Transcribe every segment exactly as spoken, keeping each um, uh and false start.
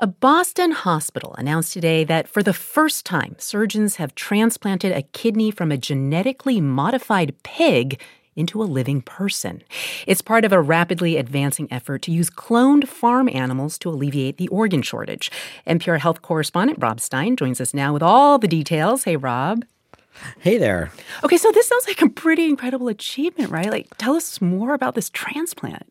A Boston hospital announced today that for the first time, surgeons have transplanted a kidney from a genetically modified pig into a living person. It's part of a rapidly advancing effort to use cloned farm animals to alleviate the organ shortage. N P R health correspondent Rob Stein joins us now with all the details. Hey, Rob. Hey there. Okay, so this sounds like a pretty incredible achievement, right? Like, tell us more about this transplant.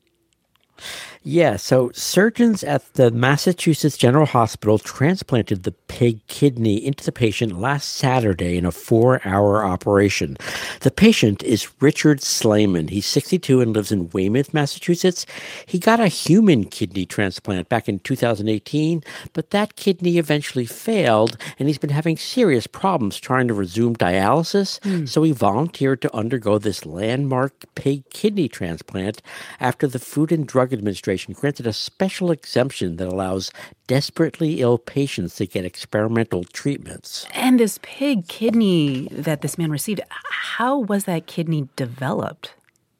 Yeah, so surgeons at the Massachusetts General Hospital transplanted the pig kidney into the patient last Saturday in a four-hour operation. The patient is Richard Slayman. He's sixty-two and lives in Weymouth, Massachusetts. He got a human kidney transplant back in two thousand eighteen, but that kidney eventually failed, and he's been having serious problems trying to resume dialysis. Mm. So he volunteered to undergo this landmark pig kidney transplant after the Food and Drug Administration granted a special exemption that allows desperately ill patients to get experimental treatments. And this pig kidney that this man received, how was that kidney developed?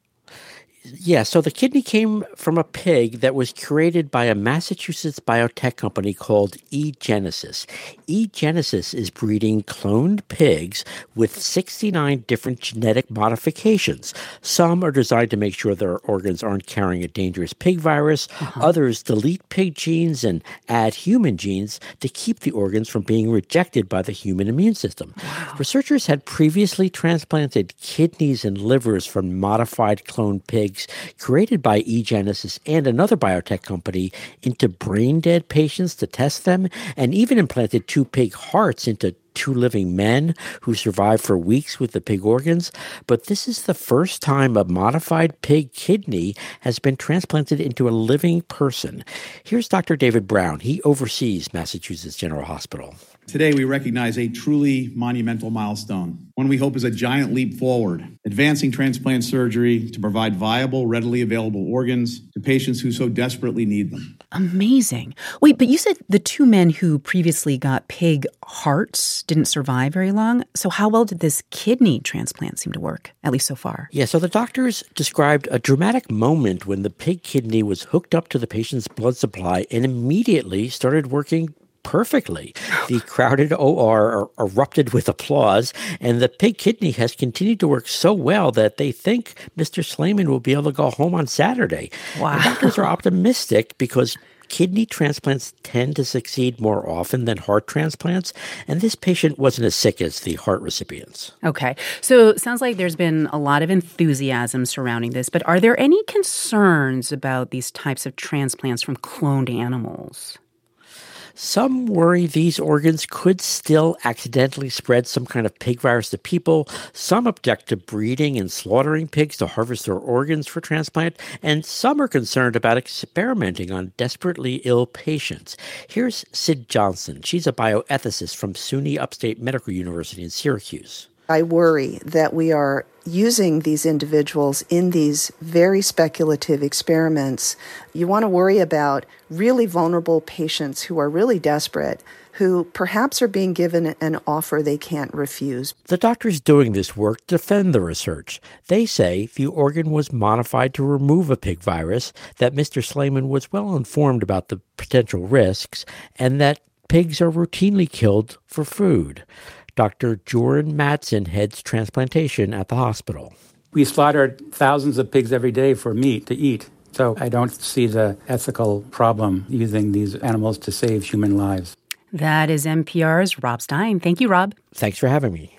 Yeah, so the kidney came from a pig that was created by a Massachusetts biotech company called eGenesis. eGenesis is breeding cloned pigs with sixty-nine different genetic modifications. Some are designed to make sure their organs aren't carrying a dangerous pig virus. Uh-huh. Others delete pig genes and add human genes to keep the organs from being rejected by the human immune system. Wow. Researchers had previously transplanted kidneys and livers from modified cloned pigs created by eGenesis and another biotech company into brain-dead patients to test them, and even implanted two pig hearts into two living men who survived for weeks with the pig organs. But this is the first time a modified pig kidney has been transplanted into a living person. Here's Doctor David Brown. He oversees Massachusetts General Hospital. Today, we recognize a truly monumental milestone, one we hope is a giant leap forward, advancing transplant surgery to provide viable, readily available organs to patients who so desperately need them. Amazing. Wait, but you said the two men who previously got pig hearts didn't survive very long. So how well did this kidney transplant seem to work, at least so far? Yeah, so the doctors described a dramatic moment when the pig kidney was hooked up to the patient's blood supply and immediately started working perfectly. The crowded O R erupted with applause, and the pig kidney has continued to work so well that they think Mister Slayman will be able to go home on Saturday. Wow. The doctors are optimistic because kidney transplants tend to succeed more often than heart transplants, and this patient wasn't as sick as the heart recipients. Okay, so it sounds like there's been a lot of enthusiasm surrounding this, but are there any concerns about these types of transplants from cloned animals? Some worry these organs could still accidentally spread some kind of pig virus to people. Some object to breeding and slaughtering pigs to harvest their organs for transplant. And some are concerned about experimenting on desperately ill patients. Here's Sid Johnson. She's a bioethicist from SUNY Upstate Medical University in Syracuse. I worry that we are using these individuals in these very speculative experiments. You want to worry about really vulnerable patients who are really desperate, who perhaps are being given an offer they can't refuse. The doctors doing this work defend the research. They say the organ was modified to remove a pig virus, that Mister Slayman was well informed about the potential risks, and that pigs are routinely killed for food. Doctor Joran Madsen heads transplantation at the hospital. We slaughter thousands of pigs every day for meat to eat. So I don't see the ethical problem using these animals to save human lives. That is N P R's Rob Stein. Thank you, Rob. Thanks for having me.